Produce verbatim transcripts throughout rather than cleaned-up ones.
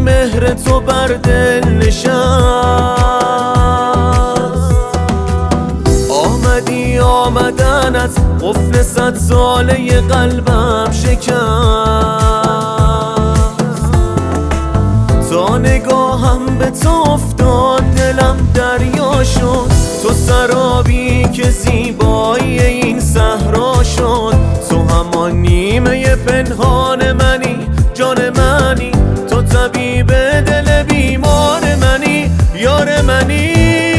مهر تو بر دل نشست. آمدی آمدنت قفل صد ساله قلبم شکست. تا نگاهم به تو افتاد دلم دریا شد. تو سرابی که زیبایی این صحرا شد. تو همان نیمه پنهان منی، جان منی. تو طبیب دل بیمار منی، یار منی.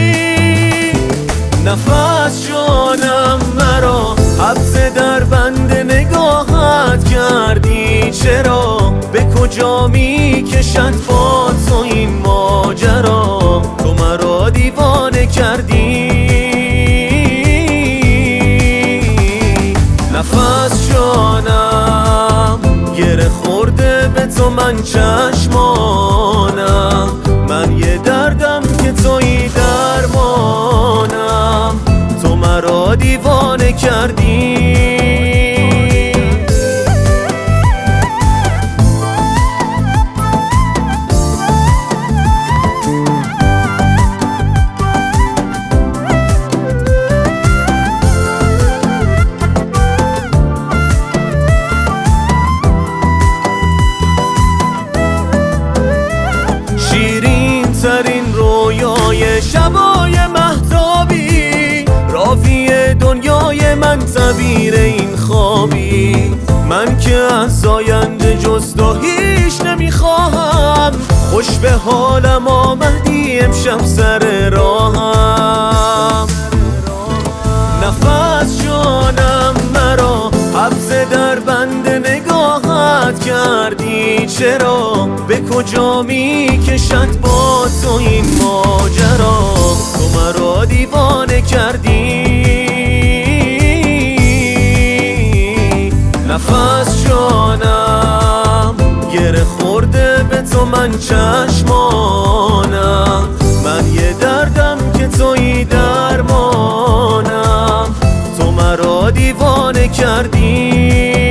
نفس جانم مرا حبس در بند نگاهت کردی. چرا به کجا می کشد با تو این ماجرا؟ تو مرا دیوانه کردی. نفس جانم گره خورده به تو من چشمانم. من یه دردم که تویی درمانم. تو مرا دیوانه کردی. ترین رویای شبای مهتابی، راوی دنیای من تعبیر این خوابی. من که از آینده جز تو هیچ نمیخواهم. خوش به حالم آمدی امشب سر راهم. نفس جانم مرا حبس در بند نگاهت کردی. چرا به کجا می کشد با تو این ماجرا؟ تو مرا دیوانه کردی. نفس جانم گره خورده به تو من چشمانم. من یه دردم که تویی درمانم. تو مرا دیوانه کردی.